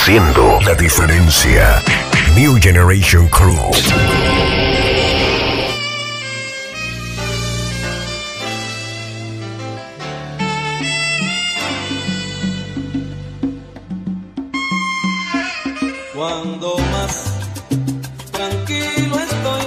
haciendo la diferencia. New Generation Crew. Cuando más tranquilo estoy,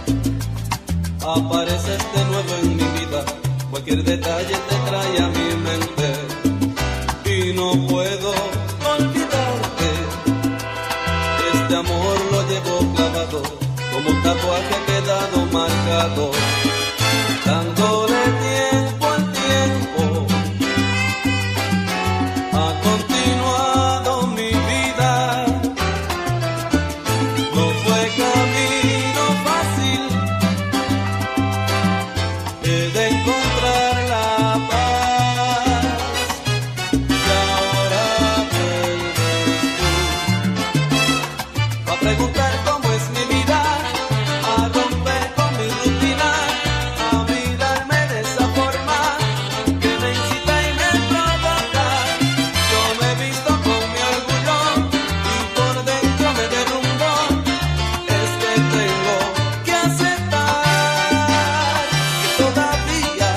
apareces de nuevo en mi vida. Cualquier detalle te trae a mi mente y no puedo olvidarte. Este amor lo llevo clavado, como un tatuaje ha quedado marcado, dándole tiempo al tiempo. Ha continuado mi vida. No fue camino fácil, he de encontrar la paz. Y ahora vuelves tú a preguntar cómo es mi vida, a romper con mi rutina, a mirarme de esa forma que me incita y me provoca. Yo me he visto con mi orgullo y por dentro me derrumbo. Es que tengo que aceptar que todavía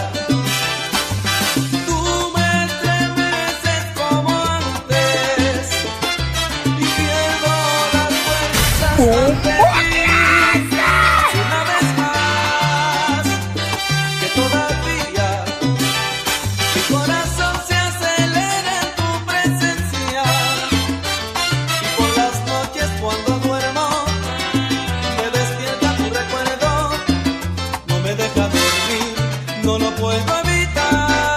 tú me estremeces como antes y pierdo las fuerzas ante ti. Una vez más, que todavía mi corazón se acelera en tu presencia. Y por las noches cuando duermo me despierta tu recuerdo, no me deja dormir, no lo puedo evitar.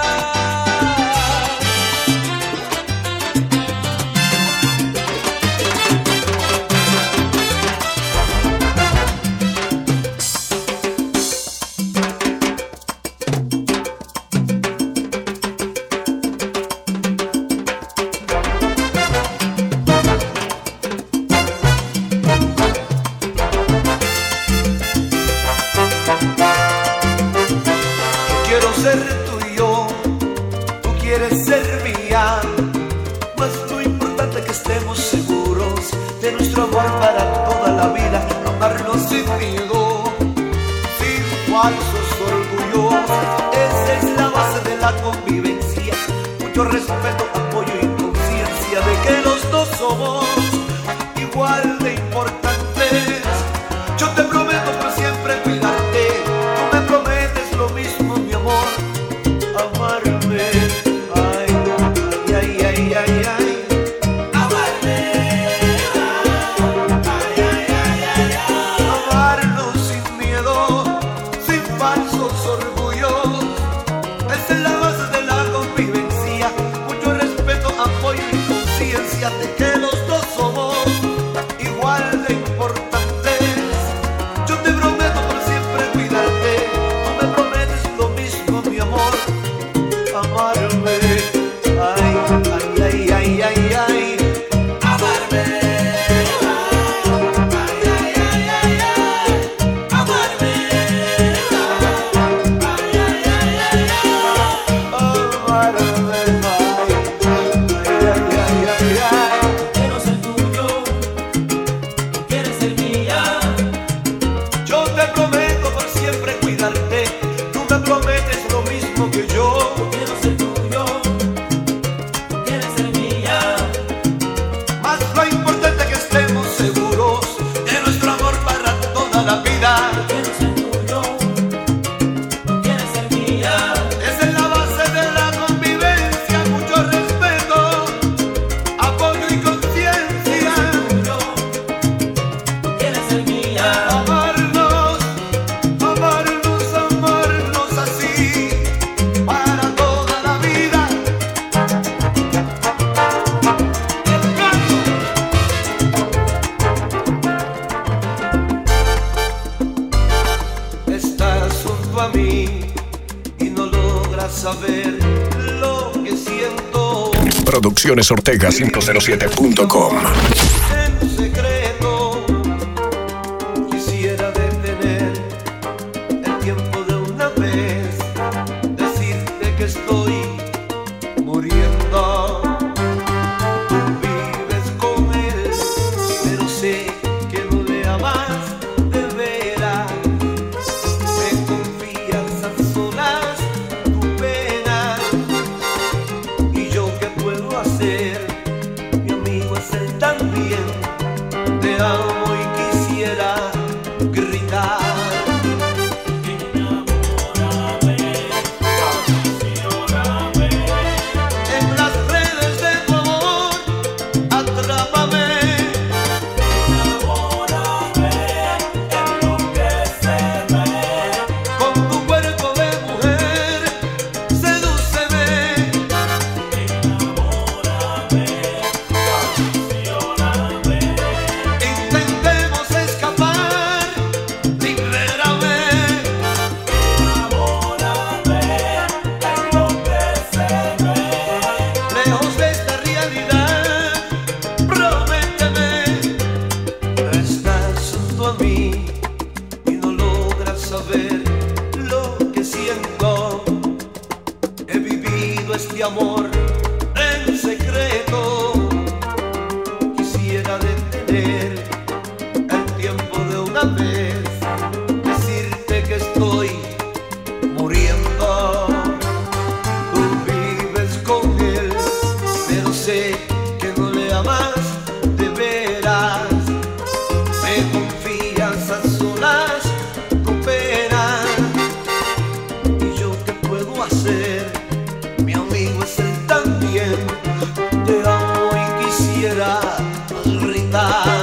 Quiero ser tuyo, tú quieres ser mía, mas lo importante es que estemos seguros de nuestro amor para toda la vida, amarnos sin miedo, sin falsos orgullos. Esa es la base de la convivencia, mucho respeto, apoyo y conciencia de que los dos somos igual de importantes. Yo te prometo por siempre cuidarte, tú me prometes lo mismo, mi amor, amarme. Ay, ay, ay, ay, ay, ay. Amarme. Ay, ay, ay, ay, ay. Amarnos sin miedo, sin falsos orgullos. Esa es la base de la convivencia, mucho respeto, apoyo y conciencia de que los dos somos igual de importantes. Yo te prometo por siempre cuidarte, tú me prometes lo mismo, mi amor, amarme. Ay, ay, ay, ay, ay, ay. Amarme. Ay, ay, ay, ay, ay. Amarme. Ay, ay, ay, ay, ay. Amarme. Ay, ay, ay, ay, ay. Quiero ser tuyo, tú quieres ser mía. Yo te prometo por siempre cuidarte, tú me prometes lo mismo que yo. Quiero ser tuyo, tú quieres ser mía. Más lo importante que estemos seguros de nuestro amor para toda la vida. Quiero ser tuyo, tú quieres ser mía. Esa es la base de la convivencia, mucho respeto, apoyo y conciencia. Tuyo, tú quieres ser mía. Amarnos, amarnos, amarnos así para toda la vida. Estás junto a mí y no logras saber lo que siento. Producciones Ortega 507.com. En secreto quisiera detener el tiempo de una vez, decirte que estoy muriendo. Tú vives con vivido este amor en secreto. Quisiera detener el tiempo de una vez, decirte que estoy muriendo. Tú vives con él, pero sé que no le amas de veras. Me confías a solas con pena. ¿Y yo qué puedo hacer? Mi amigo es él también. Te amo y quisiera gritar.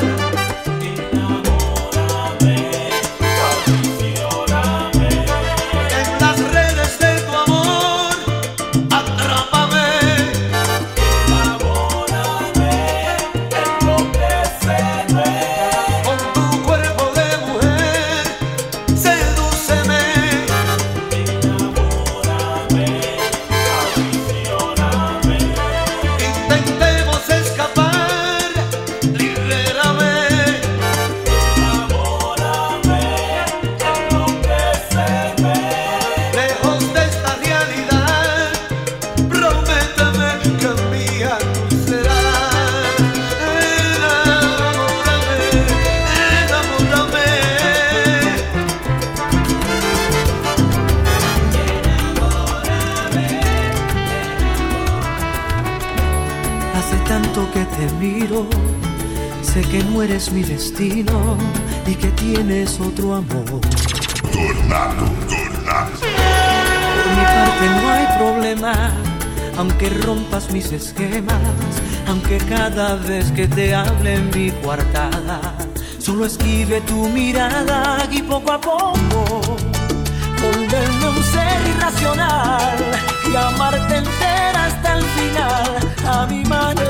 Sé que no eres mi destino y que tienes otro amor. Tornado. Por mi parte no hay problema, aunque rompas mis esquemas, aunque cada vez que te hable en mi coartada solo esquive tu mirada y poco a poco volverme un ser irracional y amarte entera hasta el final a mi manera.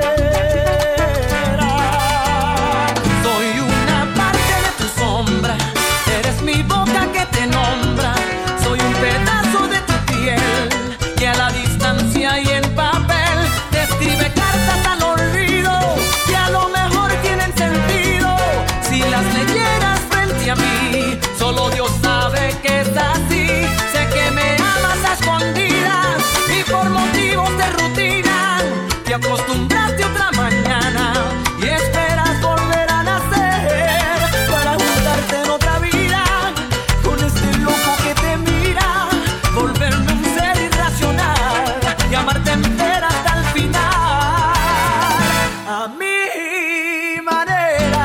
Eres mi boca que te nombra, soy un pedazo de tu piel que a la distancia y en papel te escribe cartas al olvido que a lo mejor tienen sentido si las leyeras frente a mí. Solo Dios sabe que es así. Sé que me amas a escondidas y por motivos de rutina te acostumbraste otra mañana y esperas volver a nacer para juntarte en otra vida con este loco que te mira, volverme un ser irracional y amarte entera hasta el final a mi manera.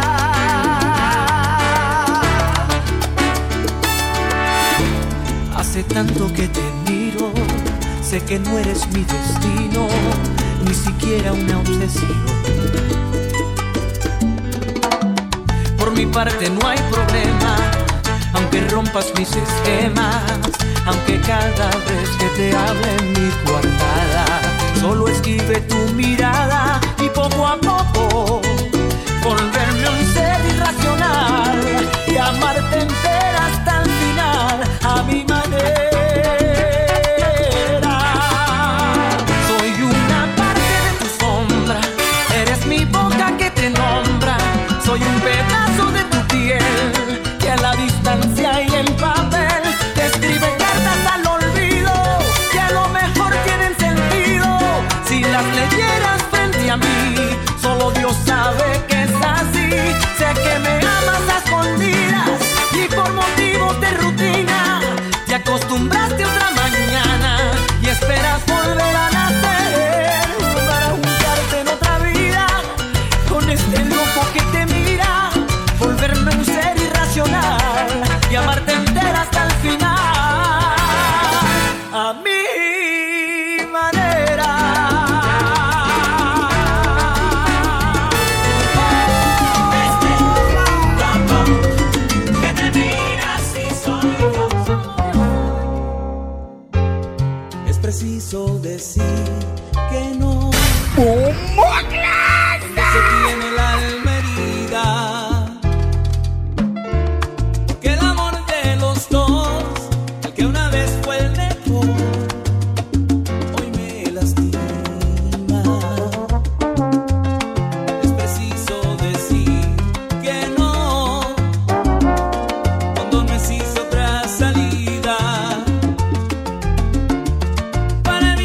Hace tanto que te miro, sé que no eres mi destino, ni siquiera una obsesión. Por mi parte no hay problema, aunque rompas mis esquemas, aunque cada vez que te hable en mi coartada solo esquive tu mirada y poco a poco volverme un ser irracional y amarte entera hasta el final a mi manera. Soy una parte de tu sombra, eres mi boca que te nombra, soy un pedazo de tu piel que a la distancia y en papel te escribe cartas al olvido que a lo mejor tienen sentido si las leyeras frente a mí. Solo Dios sabe que es así. Sé que me amas a escondidas y por motivos de rutina te acostumbraste otra mañana y esperas volver a nacer para juntarte en otra vida con este loco que te mira, volverme un ser irracional y amarte entera hasta el final a mi manera. Es preciso decir que no. Cuando se tiene el alma herida, que el amor de los dos, el que una vez fue el mejor, hoy me lastima. Es preciso decir que no, cuando no existe otra salida para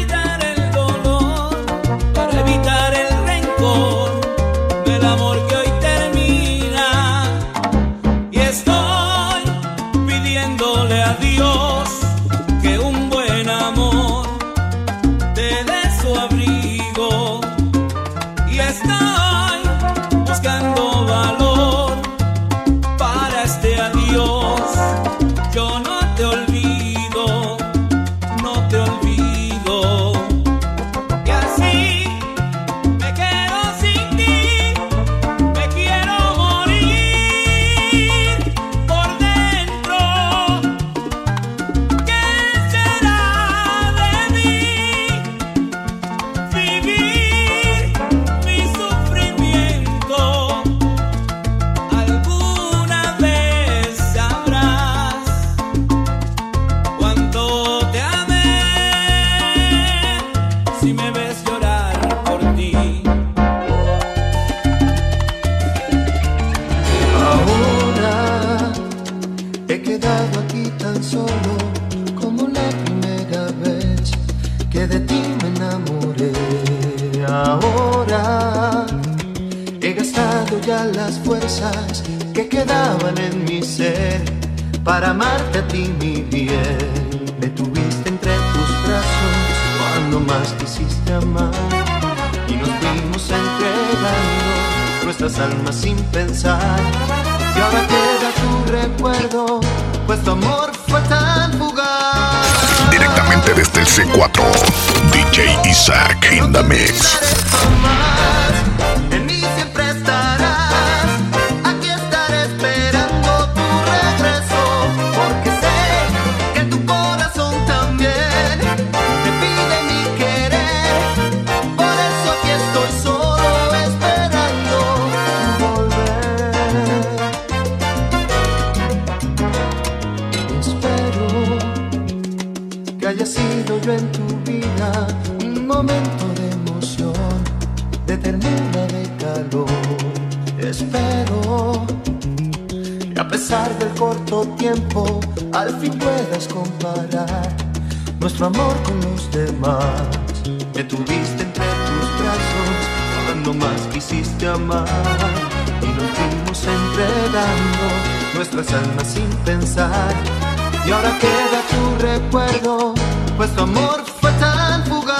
que de ti me enamoré. Ahora he gastado ya las fuerzas que quedaban en mi ser para amarte a ti, mi bien. Me tuviste entre tus brazos cuando más quisiste amar y nos fuimos entregando nuestras almas sin pensar. Y ahora queda tu recuerdo, pues tu amor fue tan fugaz. Directamente desde el C4, DJ Isaac in the mix. En mí siempre estarás, aquí estaré esperando tu regreso, porque sé que tu corazón también te pide mi querer. Por eso aquí estoy solo esperando tu volver. Espero que haya sido yo en tu vida un momento de emoción, de ternura, de calor. Espero que a pesar del corto tiempo al fin puedas comparar nuestro amor con los demás. Me tuviste entre tus brazos cuando más quisiste amar y nos fuimos entregando nuestras almas sin pensar. Y ahora queda tu recuerdo, pues tu amor fue tan fugaz.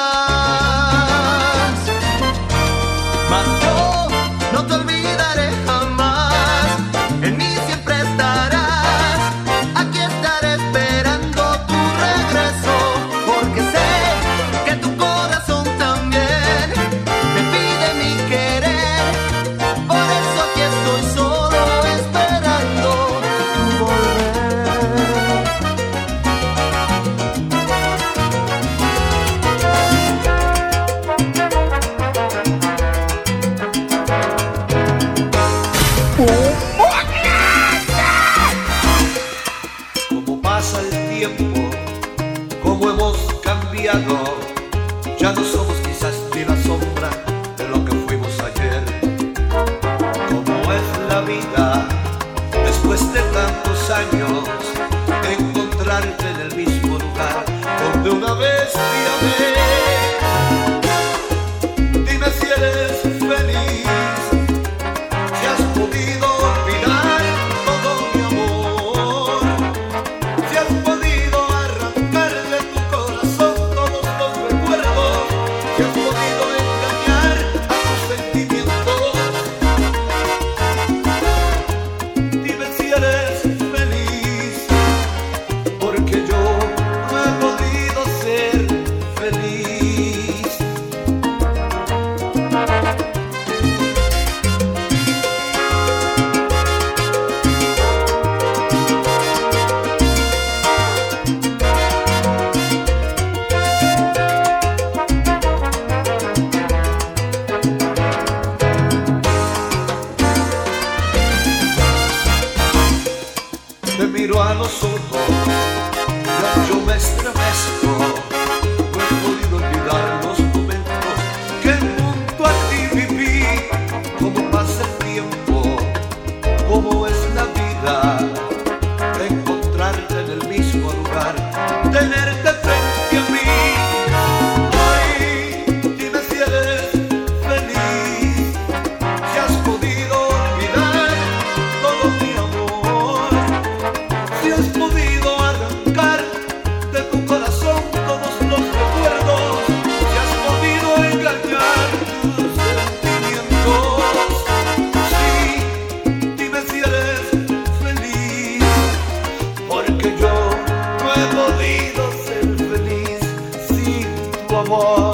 Mas yo no te olvidaré jamás, en mí siempre estarás, aquí estaré esperando tu regreso, porque sé que tu corazón también me pide mi querer. Por eso aquí estoy solo esperando tu volver. Como pasa el tiempo, como hemos cambiado, ya no somos quizás ni la sombra de lo que fuimos ayer. Como es la vida, después de tantos años, encontrarte en el mismo lugar donde una vez te amé. Dime si eres feliz, si has podido olvidar todo mi amor, si has podido arrancar de tu corazón todos los recuerdos, si has podido engañar a tus sentimientos. Dime si eres feliz, porque yo no he podido ser feliz. Te miro a los ojos, ya yo me estremezco. No he podido olvidar los momentos que junto a ti viví. Cómo pasa el tiempo, cómo es la vida, encontrarte en el mismo lugar, tenerte frente a mí. Ay, dime si eres feliz, si has podido olvidar todo mi amor, si has podido arrancar de tu corazón todos los recuerdos, si has podido engañar tus sentimientos. Sí, dime si eres feliz, porque yo no he podido ser feliz sin tu amor.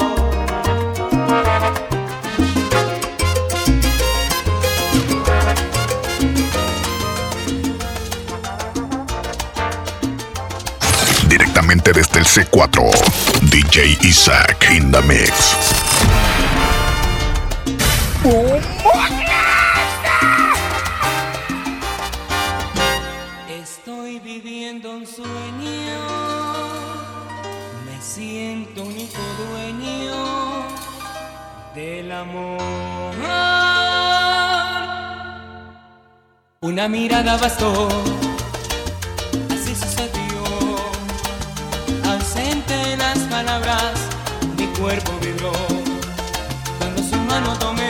Directamente desde el C4, DJ Isaac in the mix. Estoy viviendo un sueño, me siento único dueño del amor. Una mirada bastó, así sucedió, ausente en las palabras, cuerpo vibró cuando su mano tomé.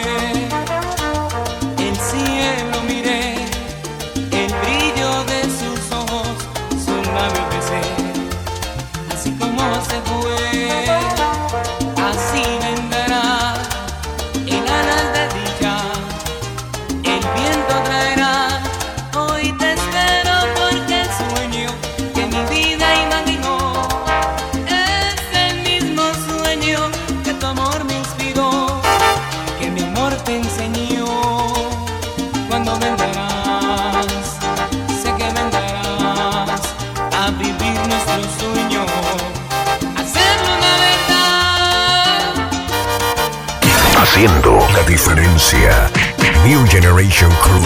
El cielo miré, el brillo de sus ojos, sus labios besé. Así como se fue, así vendrá en alas de dicha, el viento traerá. Hoy te espero porque el sueño que mi vida imaginó es el mismo sueño que tu amor me inspiró, que mi amor te enseñó. Cuando vendrás, sé que vendrás a vivir nuestro sueño, a hacerlo una verdad. Haciendo la diferencia. New Generation Crew.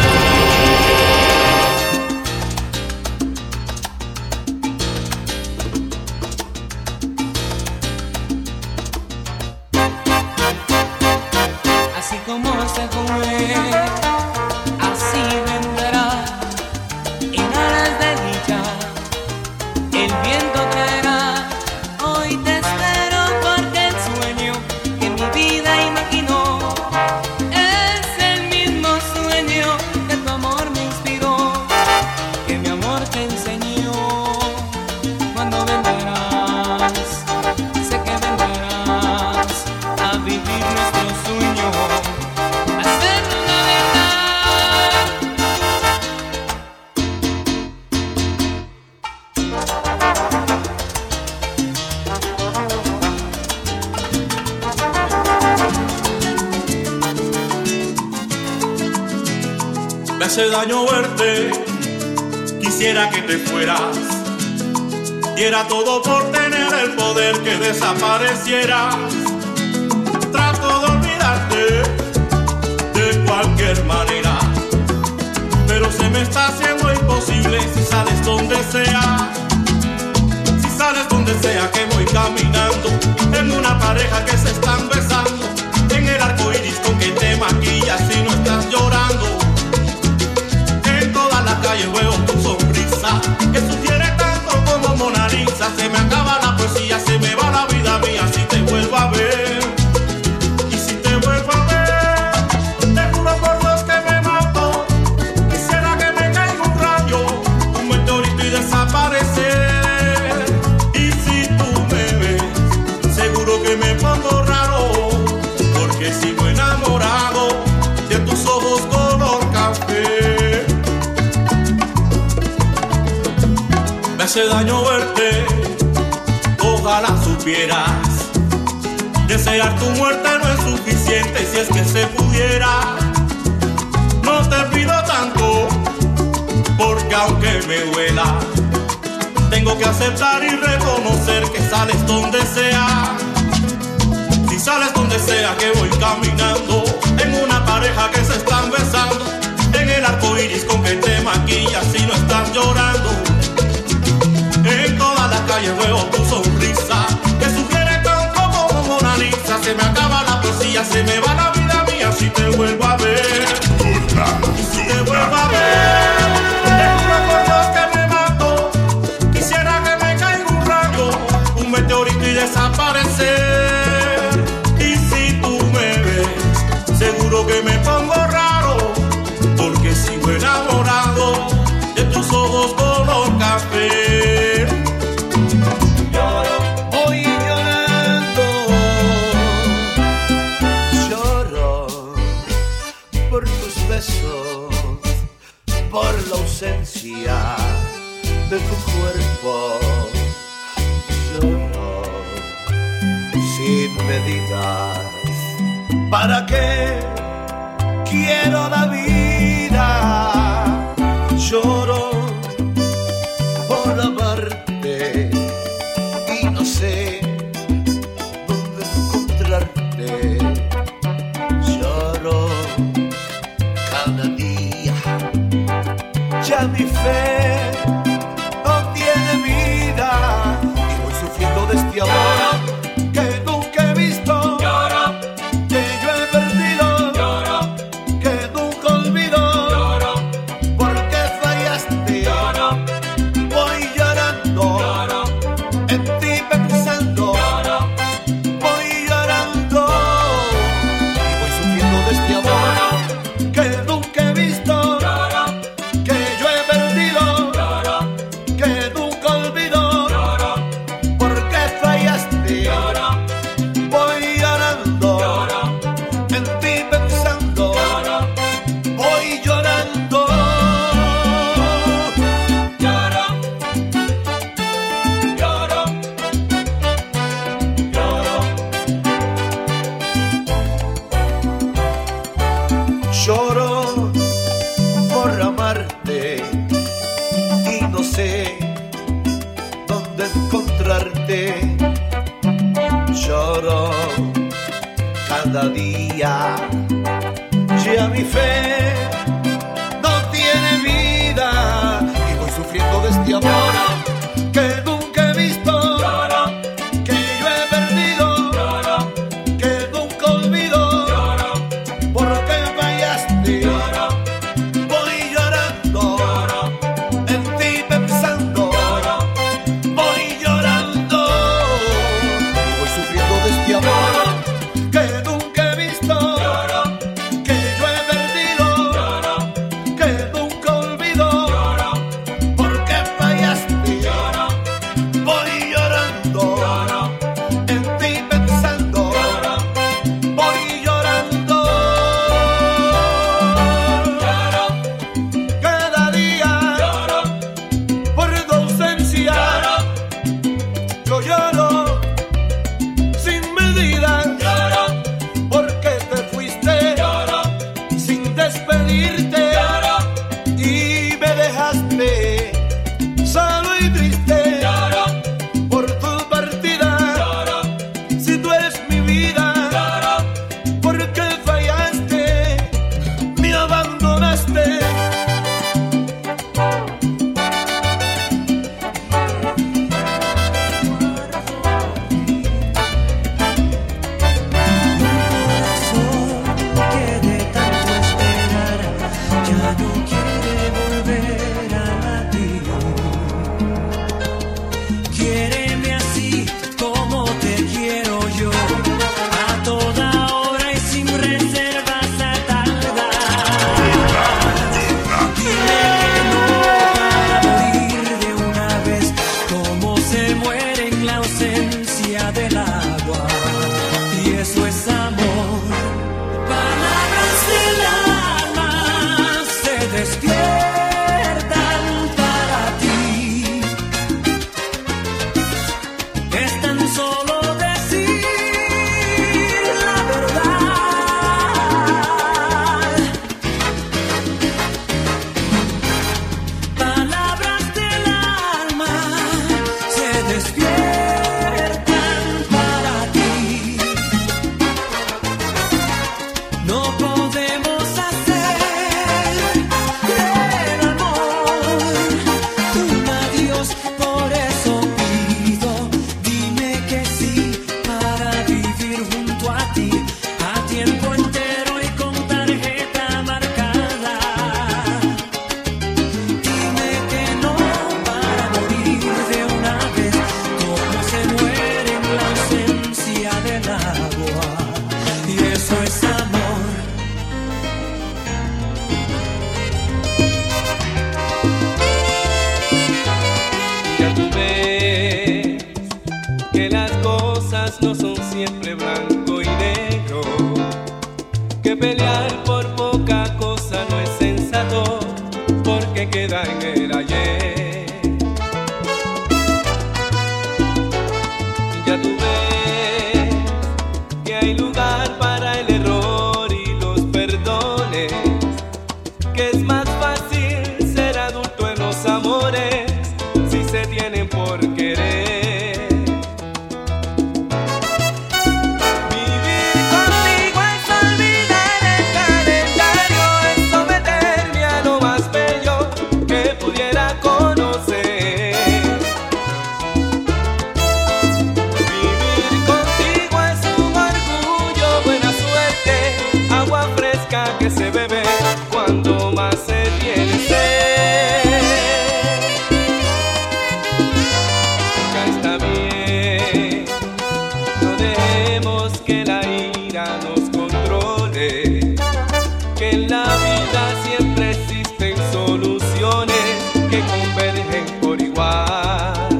Así como se fue, así vendrá en alas de dicha, el viento traerá. Hoy te espero porque el sueño que mi vida imaginó es el mismo sueño que tu amor me inspiró, que mi amor te enseñó. Cuando vendrás, sé que vendrás a vivir nuestro sueño, a hacerlo una verdad. Me hace daño verte, quisiera que te fueras. Diera todo por tener el poder que desaparecieras. Trato de olvidarte de cualquier manera, pero se me está haciendo imposible si sales donde sea. Si sales donde sea que voy caminando, en una pareja que se están besando, en el arco iris con que te maquillas y no estás llorando. En toda la calle veo tu sonrisa, que sugiere tanto como Mona Lisa. Se me acaba la poesía, se me va la vida mía si te vuelvo a ver. Y si te vuelvo a ver, te juro por Dios que me mato. Quisiera que me caiga un rayo, un meteorito y desaparecer. Y si tú me ves, seguro que me pongo raro, porque sigo enamorado de tus ojos color café. Me hace daño verte, ojalá supieras. Desear tu muerte no es suficiente si es que se pudiera. No te pido tanto, porque aunque me duela, tengo que aceptar y reconocer que sales donde sea. Si sales donde sea que voy caminando, en una pareja que se están besando, en el arco iris con que te maquillas y no estás llorando. En toda la calle veo tu sonrisa, que sugiere tanto como Mona Lisa. Se me acaba la poesía, se me va la vida mía si te vuelvo a ver. Y si te vuelvo a ver, te juro por Dios que me mato. Quisiera que me caiga un rayo, un meteorito y desaparecer. Y si tú me ves, seguro que me pongo raro, porque sigo enamorado de tus ojos color café. Voy llorando, lloro por tus besos, por la ausencia de tu cuerpo. Lloro sin medidas. ¿Para qué quiero la vida? Lloro por amarte y no sé dónde encontrarte. Lloro cada día, ya mi fe no tiene vida y voy sufriendo de este amor que nunca he visto. Lloro, que yo he perdido. Lloro, que nunca olvido. Lloro, porque fallaste. Lloro, voy llorando. Lloro, en ti pensando. Lloro, voy cada día. Ya mi fe no tiene vida y voy sufriendo de este amor que nunca he visto, que yo he perdido, que nunca olvido, porque fallaste. Voy llorando, en ti pensando, voy llorando y voy sufriendo de este amor que nunca he visto, que yo he perdido, que nunca olvido, porque fallaste. Voy llorando, en ti pensando, voy llorando. Cada día, por tu ausencia, yo lloro sin medida, porque te fuiste sin despedirte y me dejaste solo y triste por tu partida. Si tú eres mi vida, porque fallaste, me abandonaste. Que de tanto esperar ya no quiere volver a latir. Quiéreme así como te quiero yo, a toda hora y sin reservas a tardar. Dime que no para morir de una vez, como se muere en la ausencia del agua. Y eso es amor. Palabras del alma se despiertan para ti. Es tan solo decir la verdad. Palabras del alma se despiertan para ti. No podemos hacer del amor un adiós, por eso pido, dime que sí para vivir junto a ti a tiempo entero y con tarjeta marcada. Dime que no para morir de una vez, como se muere en la ausencia del agua. Y eso es amor. Ya tú ves que las cosas no son siempre blanco y negro, que pelear por poca cosa no es sensato, porque queda en el ayer. Ya tú ves que hay lugar para el error y los perdones, que es más fácil ser adulto en los amores si se tienen por querer. Vivir contigo es olvidar el calendario, es someterme a lo más bello que pudiera conocer. Vivir contigo es un orgullo, buena suerte, agua fresca que se bebe cuando más se tiene sed. Ya está bien, no dejemos que la ira nos controle, que en la vida siempre existen soluciones que convergen por igual.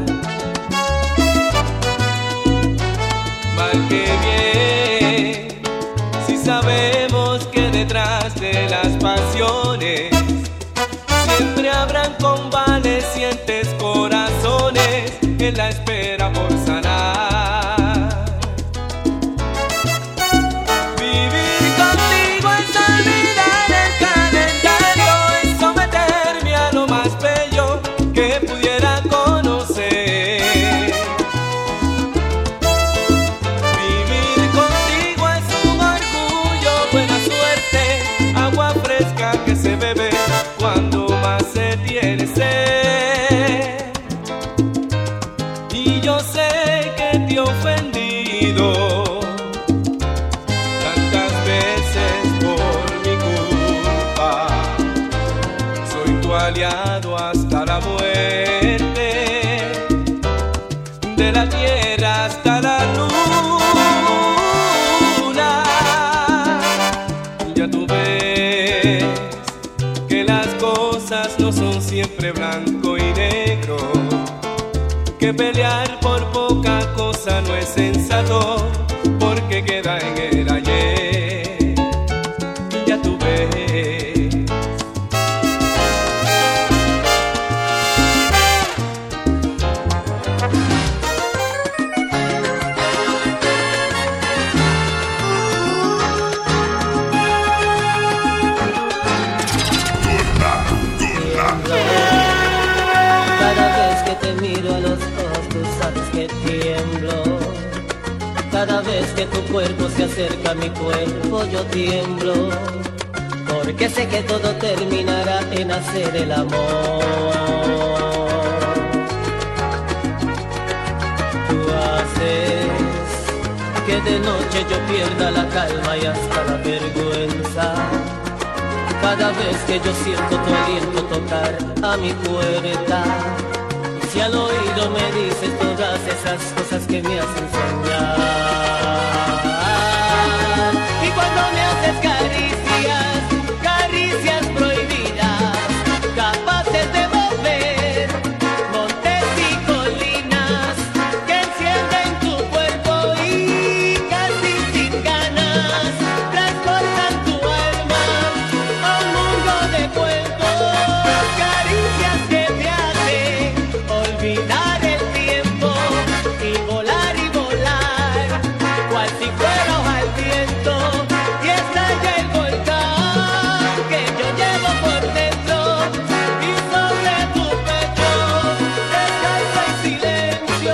Mal que bien, si sabemos que detrás de las pasiones siempre habrán convalecientes corazones en la espera por sanar. Vivir contigo es olvidar el calendario, es someterme a lo más bello que pudiera conocer. Vivir contigo es un orgullo, aliado hasta la muerte, de la tierra hasta la luna. Ya tú ves que las cosas no son siempre blanco y negro, que pelear por poca cosa no es sensato, porque queda en el ayer. Ya tú ves. Cada vez que te miro a los ojos, tú sabes que tiemblo. Cada vez que tu cuerpo se acerca a mi cuerpo, yo tiemblo. Porque sé que todo terminará en hacer el amor. Tú haces que de noche yo pierda la calma y hasta la vergüenza. Cada vez que yo siento tu aliento tocar a mi puerta, y si al oído me dices todas esas cosas que me hacen soñar, y cuando me haces caricias, caricias prohibidas, capaces de mover montes y colinas, que encienden tu cuerpo y casi sin ganas transportan tu alma a un mundo de cuentos, caricias que te hacen olvidar el tiempo y volar, cual si fuera hoja al viento, y estalla el volcán que yo llevo por dentro, y sobre tu pecho descansa en silencio.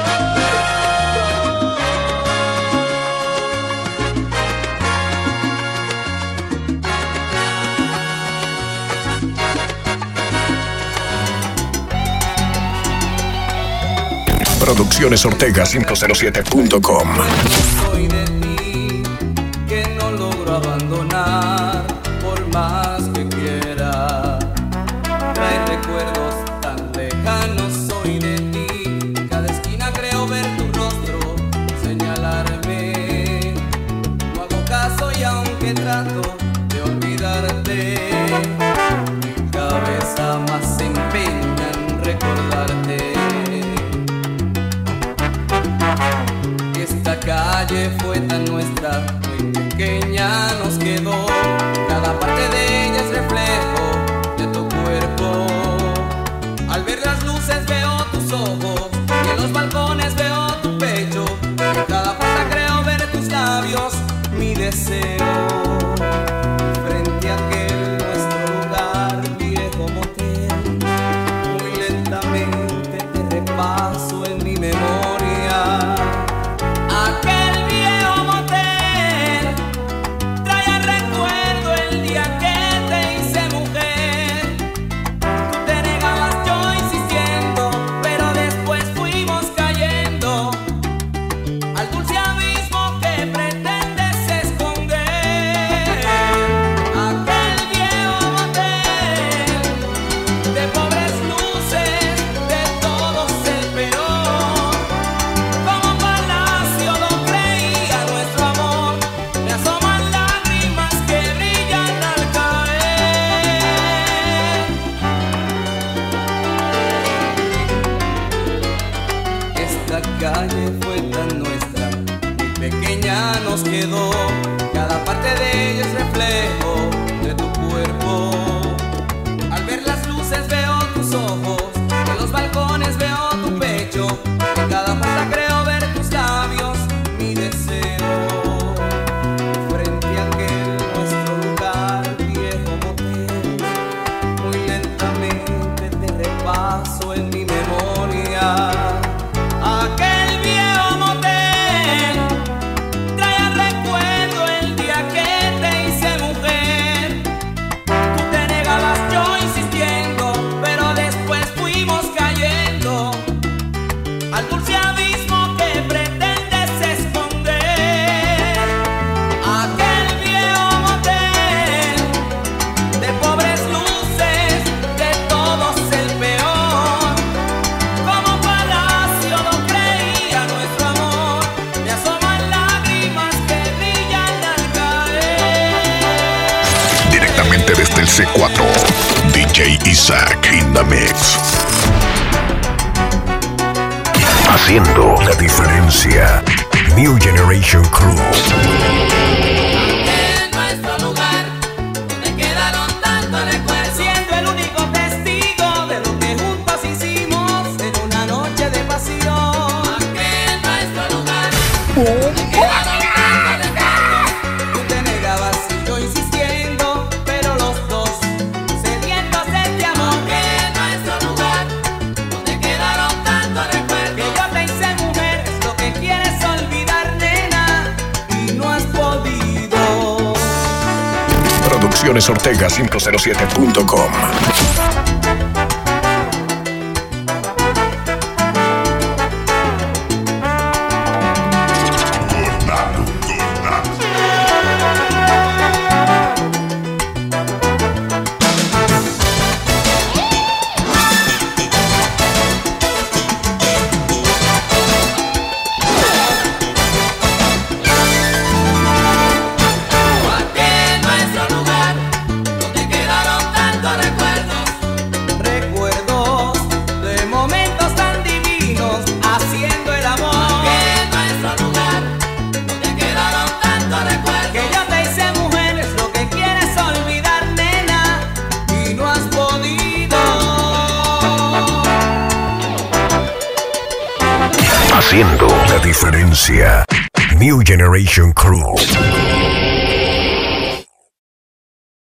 Producciones Ortega 507.com. Soy de ti que no logro abandonar por más que quiera. Trae recuerdos tan lejanos, soy de ti. Cada esquina creo ver tu rostro señalarme. No hago caso y aunque trato de olvidarte, mi cabeza más se empeña en recordarte. Esta calle fue tan nuestra, muy pequeña nos quedó. Cada parte de ella es reflejo de tu cuerpo. Al ver las luces veo tus ojos y en los balcones veo tu pecho. En cada puerta creo ver tus labios, mi deseo. Frente a aquel nuestro lugar, viejo motel, muy lentamente te repaso en mi memoria. Aquel viejo motel trae al recuerdo el día que te hice mujer. Tú te negabas, yo insistiendo, pero después fuimos cayendo al dulce abismo que pretendes esconder. Aquel viejo motel de pobres luces, de todos el peor. Como palacio lo creía nuestro amor, me asoman lágrimas que brillan al caer. Esta calle fue tan nuestra, muy pequeña nos quedó. Cada parte de ella es reflejo de tu cuerpo. Al ver las luces veo tus ojos, en los balcones veo tu pecho. En cada puerta creo ver tus labios, mi deseo. Frente a aquel nuestro lugar, viejo motel, muy lentamente te repaso en mi memoria. Aquel viejo motel trae al recuerdo el día que te hice mujer. directamente desde el C4. DJ Isaac in the mix. Haciendo la diferencia. New Generation Crew. Ortega507.com. Haciendo la diferencia. New Generation Crew.